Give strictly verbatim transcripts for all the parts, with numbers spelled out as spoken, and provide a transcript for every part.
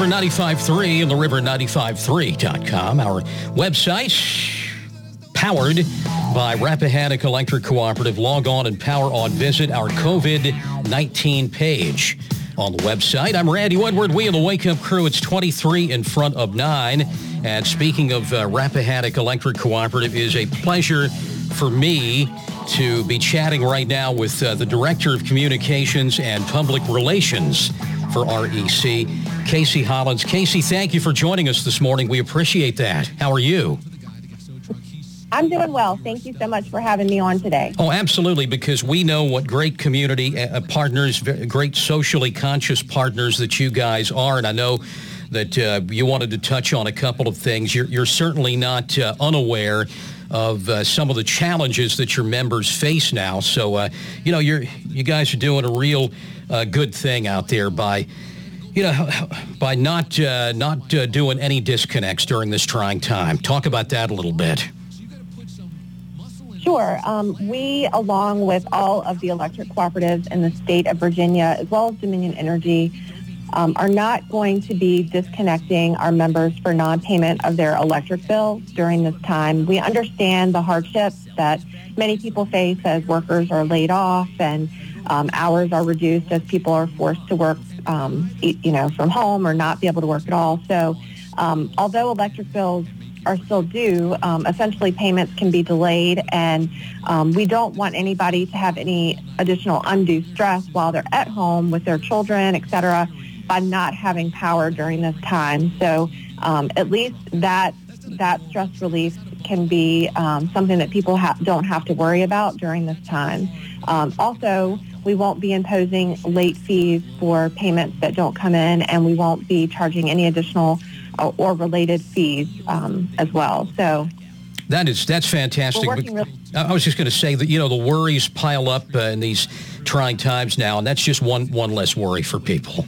River ninety-five point three and the river ninety-five point three dot com. Our website, powered by Rappahannock Electric Cooperative. Log on and power on. Visit our COVID nineteen page on the website. I'm Randy Woodward. We in the Wake Up Crew. It's twenty-three in front of nine. And speaking of uh, Rappahannock Electric Cooperative, it is a pleasure for me to be chatting right now with uh, the Director of Communications and Public Relations for R E C, Casey Hollins. Casey, thank you for joining us this morning. We appreciate that. How are you? I'm doing well. Thank you so much for having me on today. Oh, absolutely, because we know what great community uh, partners, great socially conscious partners that you guys are, and I know that uh, you wanted to touch on a couple of things. You're, you're certainly not uh, unaware of uh, some of the challenges that your members face now. So, uh, you know, you're you guys are doing a real uh, good thing out there by, you know, by not uh, not uh, doing any disconnects during this trying time. Talk about that a little bit. Sure. Um, we, along with all of the electric cooperatives in the state of Virginia, as well as Dominion Energy, um, are not going to be disconnecting our members for non-payment of their electric bill during this time. We understand the hardships that many people face as workers are laid off and um, hours are reduced as people are forced to work, um, you know, from home or not be able to work at all. So um, although electric bills are still due, um, essentially payments can be delayed, and um, we don't want anybody to have any additional undue stress while they're at home with their children, et cetera, by not having power during this time. So um, at least that that stress relief can be um, something that people ha- don't have to worry about during this time. Um, also, we won't be imposing late fees for payments that don't come in, and we won't be charging any additional or related fees um, as well. So that is that's fantastic. Really- I was just going to say that, you know, the worries pile up uh, in these trying times now, and that's just one one less worry for people.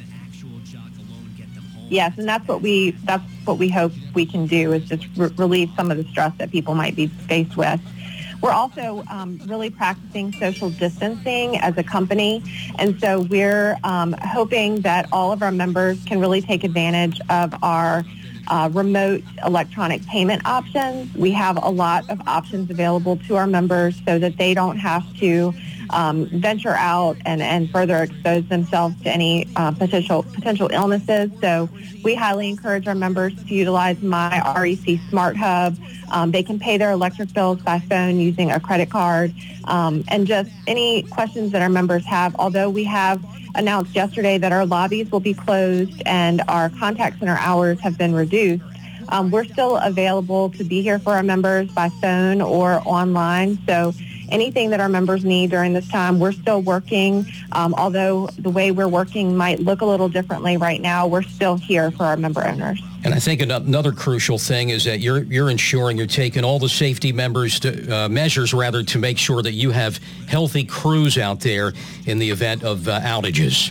Yes, and that's what we that's what we hope we can do, is just re- relieve some of the stress that people might be faced with. We're also um, really practicing social distancing as a company, and so we're um, hoping that all of our members can really take advantage of our uh, remote electronic payment options. We have a lot of options available to our members so that they don't have to um, venture out and, and further expose themselves to any uh, potential potential illnesses. So we highly encourage our members to utilize My R E C Smart Hub. Um, they can pay their electric bills by phone using a credit card. Um, and just any questions that our members have, although we have announced yesterday that our lobbies will be closed and our contact center hours have been reduced, um, we're still available to be here for our members by phone or online. So anything that our members need during this time, we're still working. Um, although the way we're working might look a little differently right now, we're still here for our member owners. And I think another crucial thing is that you're you're ensuring you're taking all the safety members to, uh, measures rather to make sure that you have healthy crews out there in the event of uh, outages.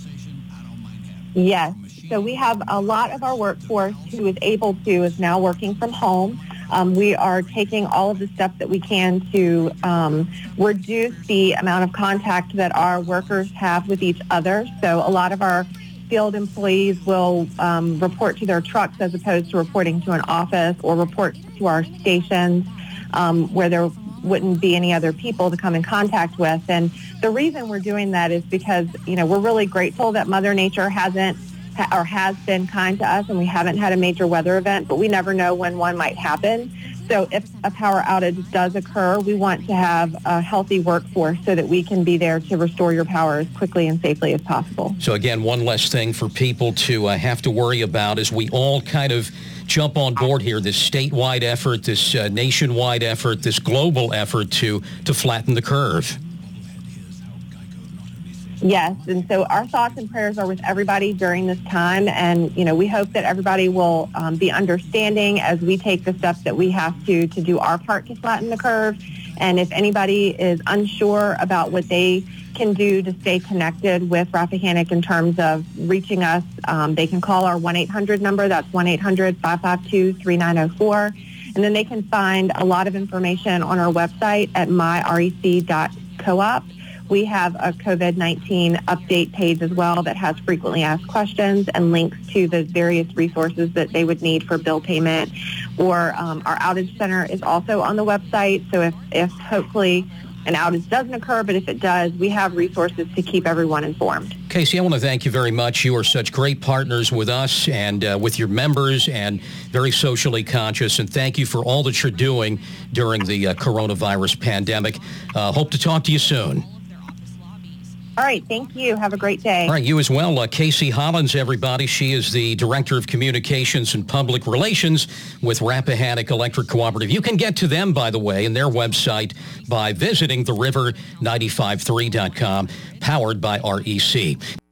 Yes. So we have a lot of our workforce who is able to is now working from home. Um, we are taking all of the steps that we can to um, reduce the amount of contact that our workers have with each other. So a lot of our field employees will um, report to their trucks as opposed to reporting to an office, or report to our stations um, where there wouldn't be any other people to come in contact with. And the reason we're doing that is because, you know, we're really grateful that Mother Nature hasn't or has been kind to us, and we haven't had a major weather event, but we never know when one might happen. So if a power outage does occur, we want to have a healthy workforce so that we can be there to restore your power as quickly and safely as possible. So again, one less thing for people to uh, have to worry about as we all kind of jump on board here, this statewide effort, this uh, nationwide effort, this global effort to, to flatten the curve. Yes, and so our thoughts and prayers are with everybody during this time, and you know, we hope that everybody will um, be understanding as we take the steps that we have to to do our part to flatten the curve. And if anybody is unsure about what they can do to stay connected with Rappahannock in terms of reaching us, um, they can call our one eight hundred number. That's one eight hundred, five five two, three nine zero four. And then they can find a lot of information on our website at my R E C dot coop. We have a COVID nineteen update page as well that has frequently asked questions and links to the various resources that they would need for bill payment. Or um, our outage center is also on the website. So if, if hopefully an outage doesn't occur, but if it does, we have resources to keep everyone informed. Casey, I want to thank you very much. You are such great partners with us and uh, with your members, and very socially conscious. And thank you for all that you're doing during the uh, coronavirus pandemic. Uh, hope to talk to you soon. All right. Thank you. Have a great day. All right. You as well. Uh, Casey Hollins, everybody. She is the Director of Communications and Public Relations with Rappahannock Electric Cooperative. You can get to them, by the way, and their website by visiting the river nine five three dot com, powered by R E C.